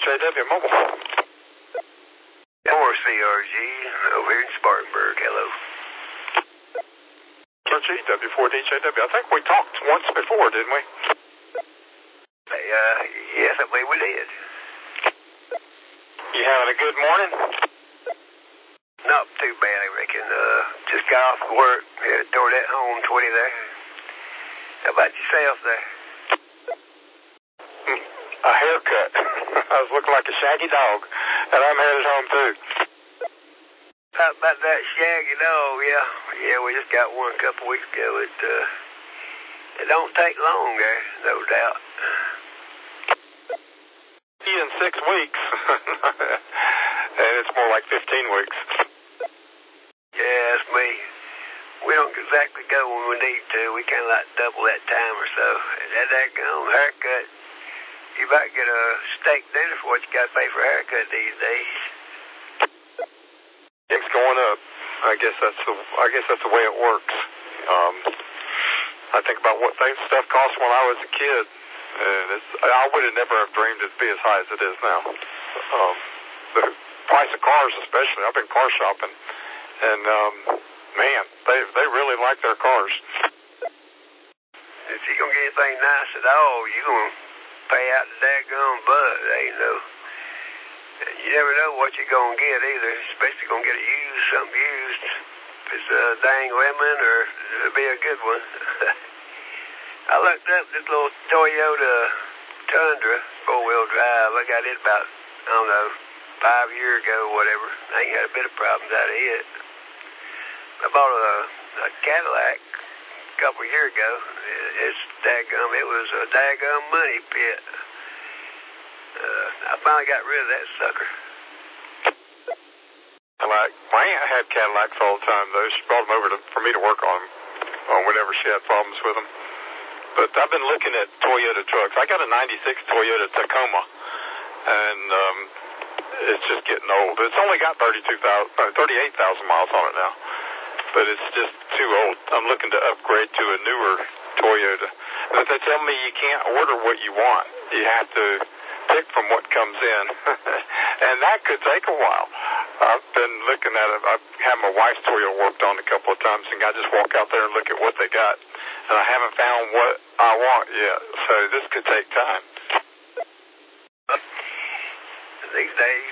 JW Mobile. More CRG over here in Spartanburg. Hello. CRG, W4DJW. I think we talked once before, didn't we? Yes, I believe we did. You having a good morning? Not too bad, I reckon. Just got off work. Headed toward that home 20 there. How about yourself there? A haircut. I was looking like a shaggy dog, and I'm headed home too. How about that shaggy dog? Yeah, we just got one a couple weeks ago. It don't take long there, no doubt. In 6 weeks, and it's more like 15 weeks. Yeah, that's me. We don't exactly go when we need to. We kind of like double that time or so. That haircut, you might get a steak dinner for what you got to pay for a haircut these days. It's going up. I guess that's the way it works. I think about what stuff cost when I was a kid. I would have never have dreamed it'd be as high as it is now. The price of cars, especially. I've been car shopping, and man, they really like their cars. If you're gonna get anything nice at all, you're gonna pay out the daggone bud. Ain't no. You never know what you're gonna get either. Especially gonna get something used. If it's a dang lemon, or it'll be a good one. I looked up this little Toyota Tundra, 4-wheel drive. I got it about, 5 years ago or whatever. I ain't had a bit of problems out of it. I bought a Cadillac a couple of years ago. It was a daggum money pit. I finally got rid of that sucker. My aunt had Cadillacs all the time, though. She brought them over for me to work on whenever she had problems with them. But I've been looking at Toyota trucks. I got a 96 Toyota Tacoma, and it's just getting old. It's only got 38,000 miles on it now, but it's just too old. I'm looking to upgrade to a newer Toyota. But they tell me you can't order what you want. You have to pick from what comes in, and that could take a while. I've been looking at it. I've had my wife's Toyota worked on a couple of times, and I just walk out there and look at what they got. And I haven't found what I want yet, so this could take time. These days,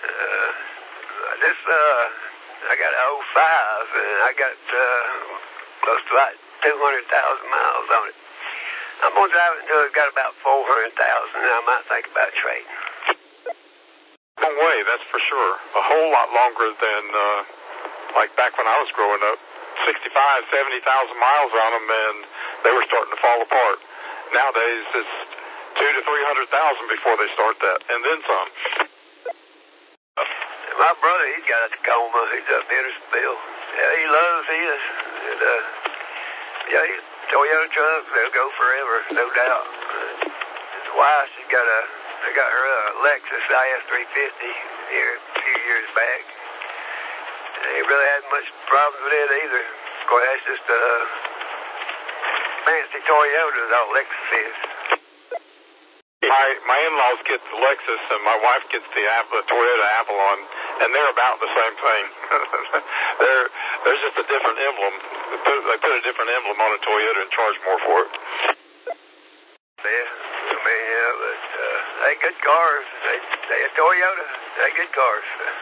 I got an 05, and I got close to about 200,000 miles on it. I'm going to drive it until it's got about 400,000, and I might think about trading. Long way, that's for sure. A whole lot longer than, like back when I was growing up. 65, 70,000 miles on them, and they were starting to fall apart. Nowadays, it's 200,000 to 300,000 before they start that, and then some. My brother, he's got a Tacoma. He's up in Hendersonville. Yeah, he loves his. And, he's Toyota trucks. They'll go forever, no doubt. His wife, they got her a Lexus IS350 here a few years back. Ain't really had much problems with it either. Of course, that's just a fancy Toyota, all Lexus is. My in-laws get the Lexus, and my wife gets the Toyota Avalon, and they're about the same thing. There's just a different emblem. They put a different emblem on a Toyota and charge more for it. Yeah, but they good cars. They a Toyota. They good cars.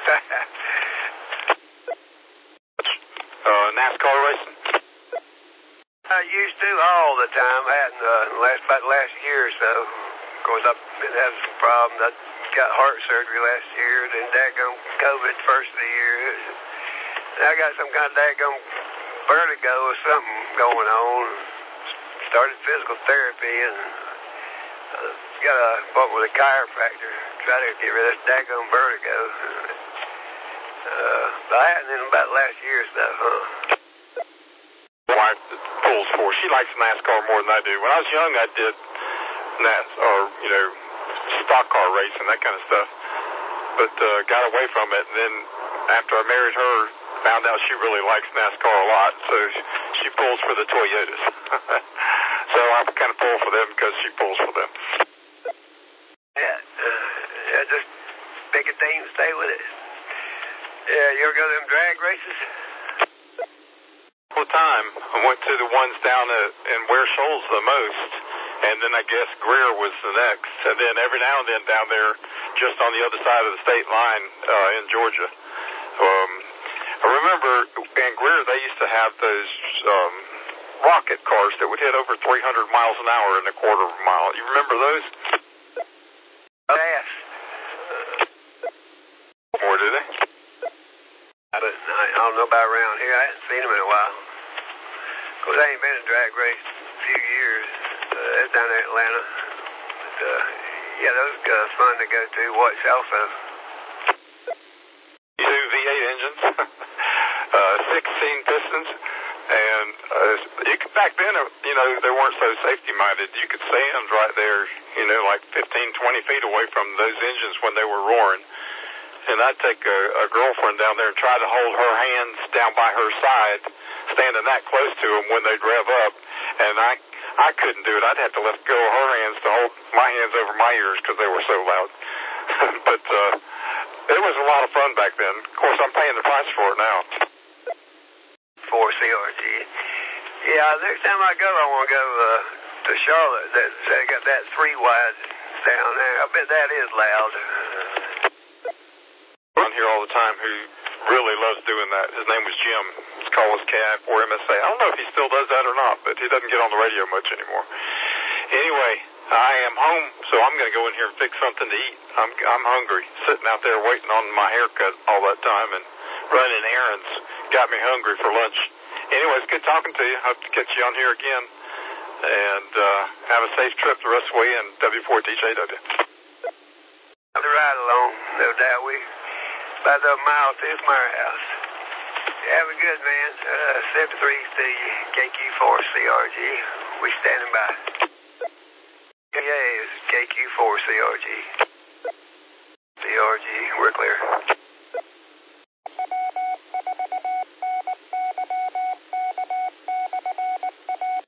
NASCAR racing? I used to all the time. I hadn't about the last year or so. Of course, I've been having some problems. I got heart surgery last year, then daggone COVID first of the year. And I got some kind of daggone vertigo or something going on. Started physical therapy and got an appointment with a chiropractor. Try to get rid of this daggone vertigo. But I hadn't in about last year or so, My wife pulls for. She likes NASCAR more than I do. When I was young, I did stock car racing, that kind of stuff. But got away from it. And then after I married her, found out she really likes NASCAR a lot. So she pulls for the Toyotas. So I kind of pull for them because she pulls for them. Yeah, just pick a team and stay with it. Yeah, you ever go to them drag races? All the time. I went to the ones down in Ware Shoals the most, and then I guess Greer was the next, and then every now and then down there, just on the other side of the state line in Georgia. I remember in Greer they used to have those rocket cars that would hit over 300 miles an hour in a quarter of a mile. You remember those? Yes. More, do they? But I don't know about around here. I hadn't seen them in a while. Of course, I ain't been in a drag race in a few years. That's down there in Atlanta. But, yeah, those are fun to go to, watch also. Two V8 engines, 16 pistons, and back then, they weren't so safety-minded. You could stand right there, like 15, 20 feet away from those engines when they were roaring. And I'd take a girlfriend down there and try to hold her hands down by her side, standing that close to them when they'd rev up. And I couldn't do it. I'd have to let go of her hands to hold my hands over my ears because they were so loud. But it was a lot of fun back then. Of course, I'm paying the price for it now. For CRG. Yeah, next time I go, I want to go to Charlotte. They got that 3-wide down there. I bet that is loud. On here all the time who really loves doing that. His name was Jim. He's called his cab for MSA. I don't know if he still does that or not, but he doesn't get on the radio much anymore. Anyway, I am home, so I'm going to go in here and fix something to eat. I'm hungry. Sitting out there waiting on my haircut all that time and running errands got me hungry for lunch. Anyway, it's good talking to you. Hope to catch you on here again. And have a safe trip the rest of the way in W4DJW. The ride along, no doubt. We about a mile to his Meyer house. Have a good man. 73 to KQ4CRG. We standing by. Yeah, it's KQ4CRG. CRG, we're clear.